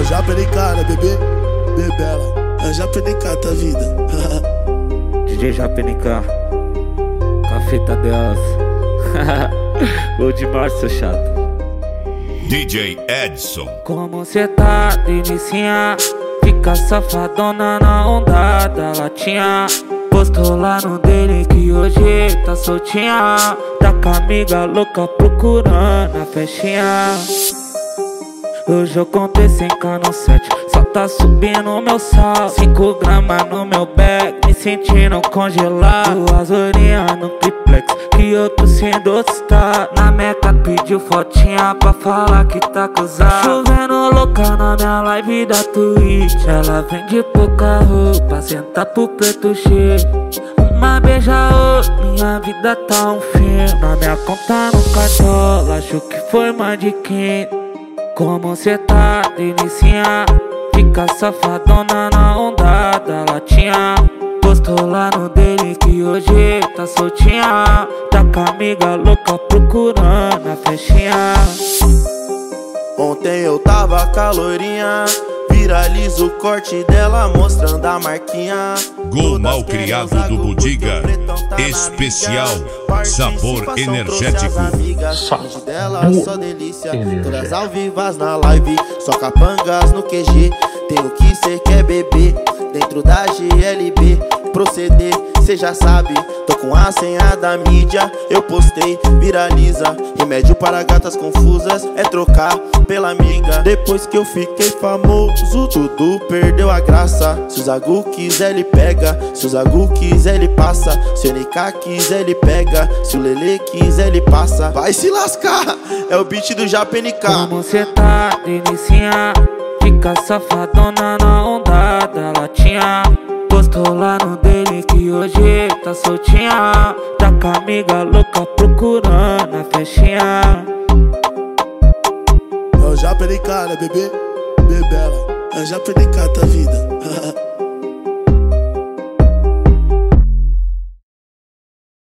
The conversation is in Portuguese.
já PNK, né, bebê? Bebela. Eu já PNK, tá vida. DJ JPNK, com a fita delas. Gol de março, chato. DJ Edson. Como cê tá, delicinha? Fica safadona na onda da latinha. Postou lá no dele que hoje tá soltinha. Tá com a amiga louca procurando a festinha. Hoje eu contei 100k no set, só tá subindo o meu sal. 5 gramas no meu bag, me sentindo congelado. 2 horinhas no triplex, que eu tô sendo outstar. Na meca pediu fotinha pra falar que tá cruzado. Chovendo louca na minha live da Twitch. Ela vende pouca roupa, senta pro preto cheio. Uma beija outra, minha vida tá um filme. Na minha conta no cartola, acho que foi mais de 15. Como cê tá, delicinha? Fica safadona na onda da latinha. Postou lá no dele que hoje tá soltinha. Tá com a amiga louca procurando a festinha. Ontem eu tava calorinha, viraliza o corte dela mostrando a marquinha. Gol mal criado do Budiga, especial, sabor energético. Só delícia, todas ao vivas na live, só capangas no QG. Tem o que cê quer beber, dentro da GLB. Proceder, cê já sabe, tô com a senha da mídia. Eu postei, viraliza, remédio para gatas confusas é trocar pela amiga. Depois que eu fiquei famoso, tudo perdeu a graça. Se o Zagu quiser ele pega, se o Zagu quiser ele passa. Se o NK quiser ele pega, se o Lele quiser ele passa. Vai se lascar, é o beat do JPNK. Como cê tá, delicinha? Fica safadona na onda da latinha. Postou lá no dele que hoje tá soltinha. Tá com a amiga louca procurando a festinha. Eu já PNK, né, bebê? Bebela. Eu já PNK, tá vida.